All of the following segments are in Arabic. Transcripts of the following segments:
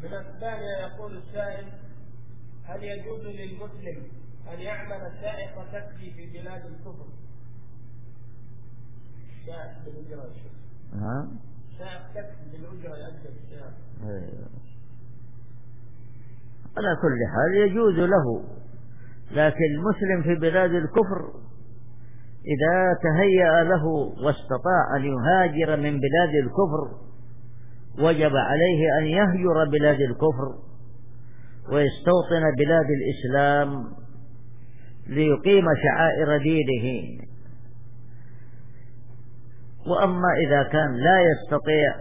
من الثانية يقول السائل: هل يجوز للمسلم أن يعمل سائق تاكسي في بلاد الكفر؟ سائق بالأجرة يا شيخ. سائق تاكسي بالأجرة يأجر السيارة. على كل حال يجوز له، لكن المسلم في بلاد الكفر إذا تهيأ له واستطاع أن يهاجر من بلاد الكفر وجب عليه أن يهجر بلاد الكفر ويستوطن بلاد الإسلام ليقيم شعائر دينه. وأما إذا كان لا يستطيع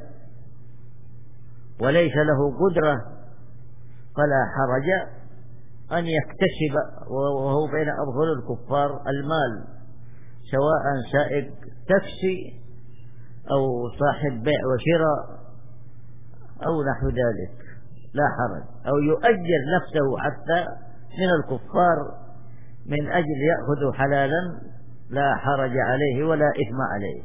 وليس له قدرة فلا حرج أن يكتسب وهو بين أظهر الكفار المال، سواء سائق تاكسي أو صاحب بيع وشراء أو نحو ذلك، لا حرج، أو يؤجر نفسه حتى من الكفار من أجل يأخذ حلالا، لا حرج عليه ولا إثم عليه.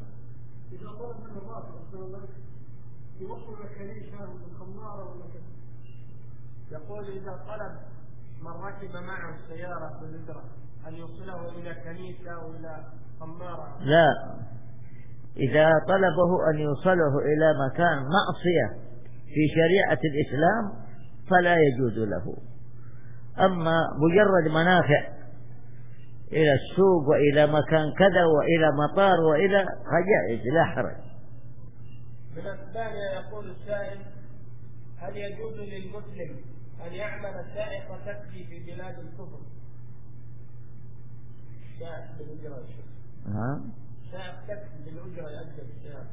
يقول: إذا طلب من ركب معه السيارة بالأجرة أن يوصله إلى كنيسة أو إلى خمارة؟ لا، إذا طلبه أن يوصله إلى مكان معصية في شريعة الإسلام فلا يجوز له. أما مجرد منافع إلى السوق وإلى مكان كذا وإلى مطار وإلى فجائز لا حرج. من الثانية يقول السائل: هل يجوز للمسلم أن يعمل سائق تاكسي في بلاد الكفر؟ سائق بالأجرة يا شيخ. سائق تاكسي بالأجرة يأجر السيارة.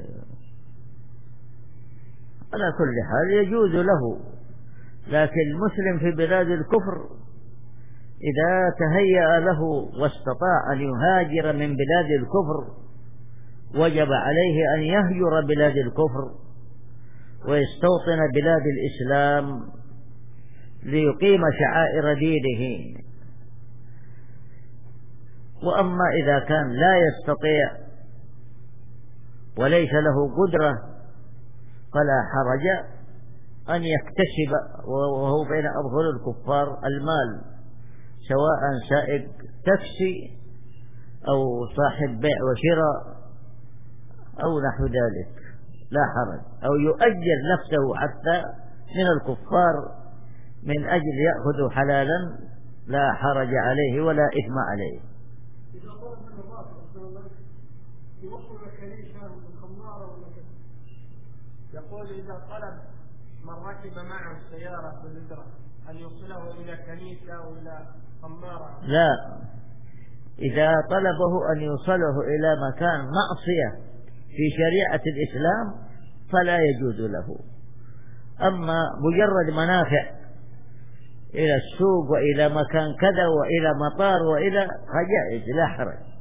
على كل حال يجوز له، لكن المسلم في بلاد الكفر إذا تهيأ له واستطاع أن يهاجر من بلاد الكفر وجب عليه أن يهجر بلاد الكفر ويستوطن بلاد الإسلام ليقيم شعائر دينه. وأما إذا كان لا يستطيع وليس له قدرة فلا حرج أن يكتسب وهو بين أظهر الكفار المال، سواء سائق تاكسي أو صاحب بيع وشراء أو نحو ذلك، لا حرج، أو يؤجر نفسه حتى من الكفار من أجل يأخذ حلالا، لا حرج عليه ولا إثم عليه. يقول: إذا طلب من ركب معه السيارة بالأجرة أن يوصله إلى كنيسة أو إلى خمارة؟ لا، إذا طلبه أن يوصله إلى مكان معصية في شريعة الإسلام فلا يجوز له. أما مجرد منافع إلى السوق وإلى مكان كذا وإلى مطار وإلى فجائز لا حرج.